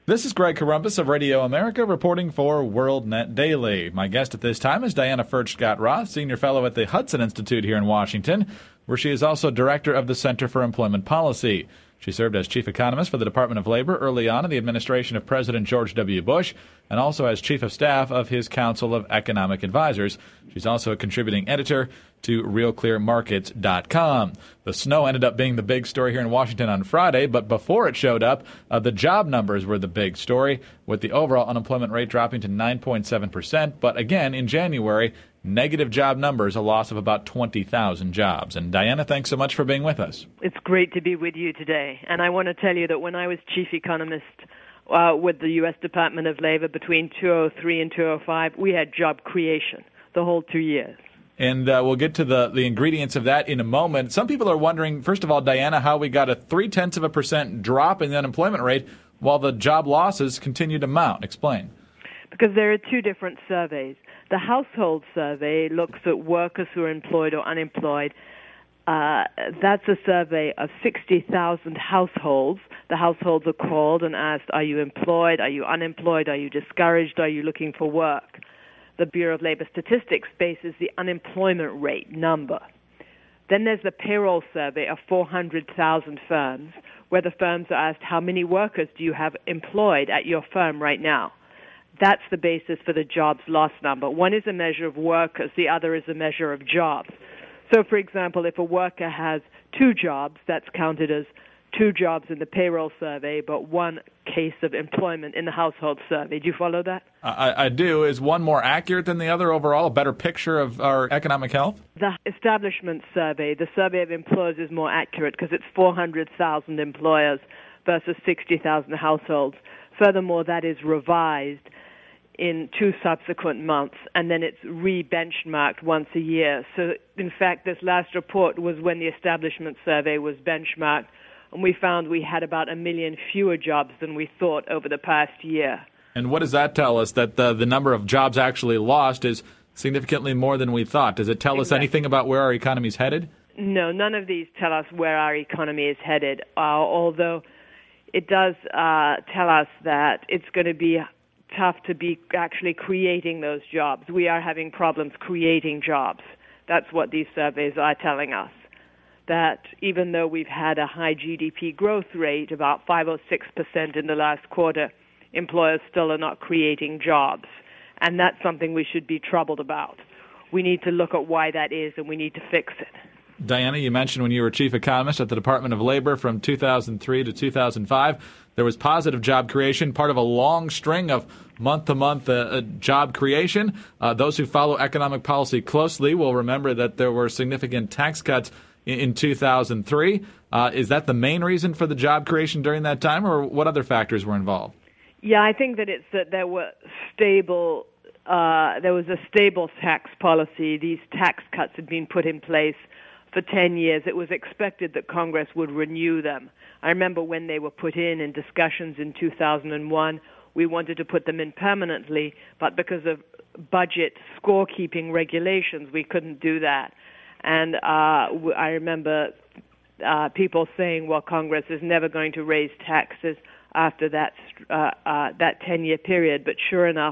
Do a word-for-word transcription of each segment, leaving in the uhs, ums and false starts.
This is Greg Corombos of Radio America reporting for WorldNet Daily. My guest at this time is Diana Furcht-Scott-Roth, Senior Fellow at the Hudson Institute here in Washington, where she is also Director of the Center for Employment Policy. She served as Chief Economist for the Department of Labor early on in the administration of President George W. Bush, and also as Chief of Staff of his Council of Economic Advisors. She's also a contributing editor to Real Clear Markets dot com. The snow ended up being the big story here in Washington on Friday, but before it showed up, uh, the job numbers were the big story, with the overall unemployment rate dropping to nine point seven percent. But again, in January, negative job numbers, a loss of about twenty thousand jobs. And Diana, thanks so much for being with us. It's great to be with you today. And I want to tell you that when I was chief economist uh, with the U S Department of Labor between two thousand three and two thousand five, we had job creation the whole two years. And uh, we'll get to the, the ingredients of that in a moment. Some people are wondering, first of all, Diana, how we got a three-tenths of a percent drop in the unemployment rate while the job losses continue to mount. Explain. Because there are two different surveys. The household survey looks at workers who are employed or unemployed. Uh, that's a survey of sixty thousand households. The households are called and asked, are you employed? Are you unemployed? Are you discouraged? Are you looking for work? The Bureau of Labor Statistics bases the unemployment rate number. Then there's the payroll survey of four hundred thousand firms, where the firms are asked, how many workers do you have employed at your firm right now? That's the basis for the jobs loss number. One is a measure of workers, the other is a measure of jobs. So, for example, if a worker has two jobs, that's counted as two jobs in the payroll survey, but one case of employment in the household survey. Do you follow that? I, I do. Is one more accurate than the other overall, a better picture of our economic health? The establishment survey, the survey of employers, is more accurate because it's four hundred thousand employers versus sixty thousand households. Furthermore, that is revised in two subsequent months, and then it's re-benchmarked once a year. So, in fact, this last report was when the establishment survey was benchmarked, and we found we had about a million fewer jobs than we thought over the past year. And what does that tell us, that the, the number of jobs actually lost is significantly more than we thought? Does it tell exactly. us anything about where our economy is headed? No, none of these tell us where our economy is headed, uh, although it does uh, tell us that it's going to be tough to be actually creating those jobs. We are having problems creating jobs. That's what these surveys are telling us. That even though we've had a high G D P growth rate, about five or six percent in the last quarter, employers still are not creating jobs. And that's something we should be troubled about. We need to look at why that is, and we need to fix it. Diana, you mentioned when you were chief economist at the Department of Labor from two thousand three to two thousand five, there was positive job creation, part of a long string of month-to-month uh, job creation. Uh, those who follow economic policy closely will remember that there were significant tax cuts in, in two thousand three. Uh, is that the main reason for the job creation during that time, or what other factors were involved? Yeah, I think that it's that there were stable, uh, there was a stable tax policy. These tax cuts had been put in place for ten years. It was expected that Congress would renew them. I remember when they were put in in discussions in two thousand one, we wanted to put them in permanently, but because of budget scorekeeping regulations, we couldn't do that. And uh, I remember uh, people saying, well, Congress is never going to raise taxes after that uh, uh, that ten-year period. But sure enough,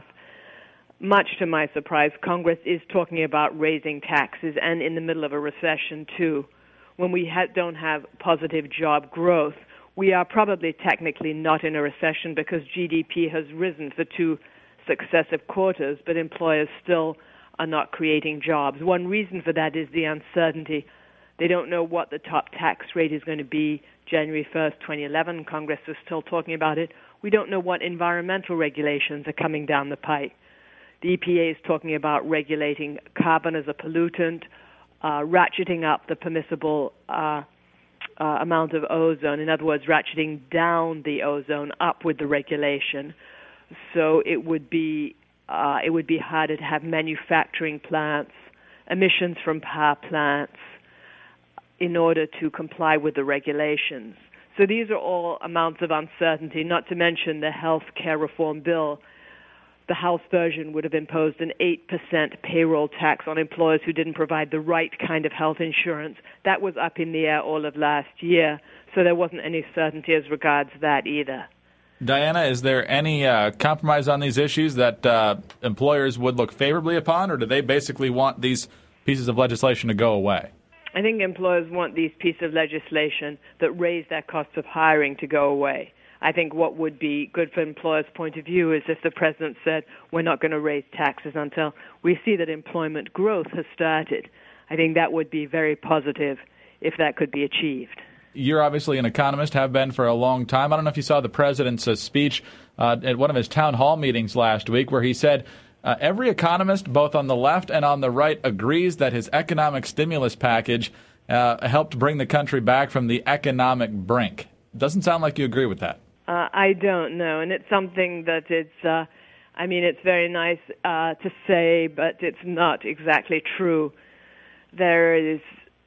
much to my surprise, Congress is talking about raising taxes, and in the middle of a recession, too. When we ha- don't have positive job growth, we are probably technically not in a recession because G D P has risen for two successive quarters, but employers still are not creating jobs. One reason for that is the uncertainty. They don't know what the top tax rate is going to be January first, twenty eleven. Congress is still talking about it. We don't know what environmental regulations are coming down the pipe. The E P A is talking about regulating carbon as a pollutant, uh, ratcheting up the permissible uh, uh, amount of ozone. In other words, ratcheting down the ozone up with the regulation. So it would be uh, it would be harder to have manufacturing plants, emissions from power plants, in order to comply with the regulations. So these are all amounts of uncertainty, not to mention the health care reform bill. The House version would have imposed an eight percent payroll tax on employers who didn't provide the right kind of health insurance. That was up in the air all of last year, so there wasn't any certainty as regards that either. Diana, is there any uh, compromise on these issues that uh, employers would look favorably upon, or do they basically want these pieces of legislation to go away? I think employers want these pieces of legislation that raise their costs of hiring to go away. I think what would be good for employers' point of view is if the president said, we're not going to raise taxes until we see that employment growth has started. I think that would be very positive if that could be achieved. You're obviously an economist, have been for a long time. I don't know if you saw the president's uh, speech uh, at one of his town hall meetings last week where he said uh, every economist, both on the left and on the right, agrees that his economic stimulus package uh, helped bring the country back from the economic brink. Doesn't sound like you agree with that. Uh, I don't know, and it's something that it's, uh, I mean, it's very nice uh, to say, but it's not exactly true. There is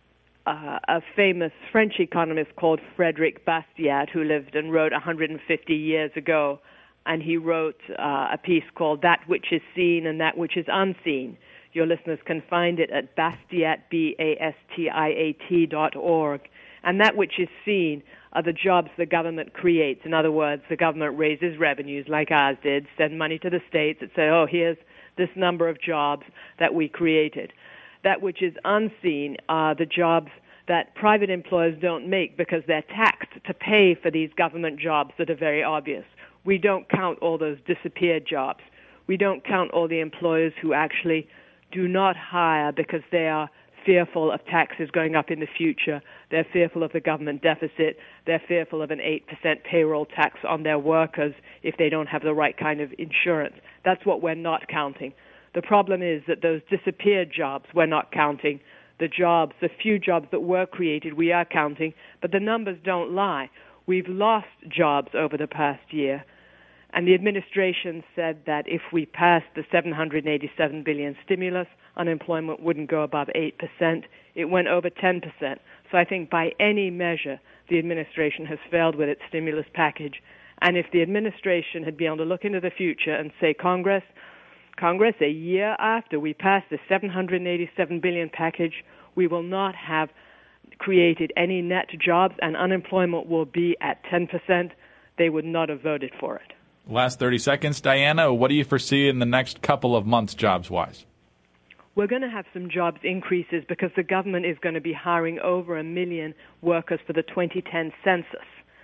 Uh, a famous French economist called Frédéric Bastiat, who lived and wrote one hundred fifty years ago, and he wrote uh, a piece called That Which Is Seen and That Which Is Unseen. Your listeners can find it at Bastiat, B A S T I A T dot org. And that which is seen are the jobs the government creates. In other words, the government raises revenues like ours did, send money to the states and say, oh, here's this number of jobs that we created. That which is unseen are the jobs that private employers don't make because they're taxed to pay for these government jobs that are very obvious. We don't count all those disappeared jobs. We don't count all the employers who actually do not hire because they are fearful of taxes going up in the future. They're fearful of the government deficit. They're fearful of an eight percent payroll tax on their workers if they don't have the right kind of insurance. That's what we're not counting. The problem is that those disappeared jobs we're not counting. The jobs, the few jobs that were created, we are counting, but the numbers don't lie. We've lost jobs over the past year, and the administration said that if we passed the seven hundred eighty-seven billion dollars stimulus, unemployment wouldn't go above eight percent. It went over ten percent. So I think by any measure, the administration has failed with its stimulus package. And if the administration had been able to look into the future and say, Congress, Congress, a year after we pass the seven hundred eighty-seven billion dollars package, we will not have created any net jobs and unemployment will be at ten percent, they would not have voted for it. Last thirty seconds, Diana, what do you foresee in the next couple of months jobs-wise? We're going to have some jobs increases because the government is going to be hiring over a million workers for the twenty ten census.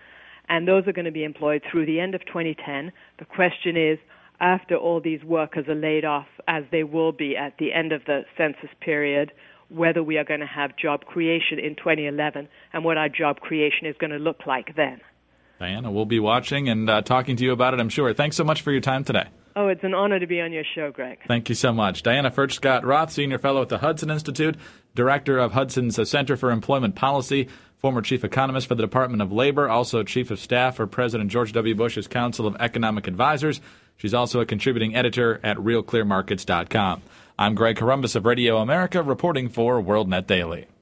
And those are going to be employed through the end of twenty ten. The question is, after all these workers are laid off, as they will be at the end of the census period, whether we are going to have job creation in twenty eleven and what our job creation is going to look like then. Diana, we'll be watching and uh, talking to you about it, I'm sure. Thanks so much for your time today. Oh, it's an honor to be on your show, Greg. Thank you so much. Diana Furcht-Scott-Roth, Senior Fellow at the Hudson Institute, Director of Hudson's Center for Employment Policy, former Chief Economist for the Department of Labor, also Chief of Staff for President George W. Bush's Council of Economic Advisors. She's also a contributing editor at real clear markets dot com. I'm Greg Corombos of Radio America, reporting for WorldNet Daily.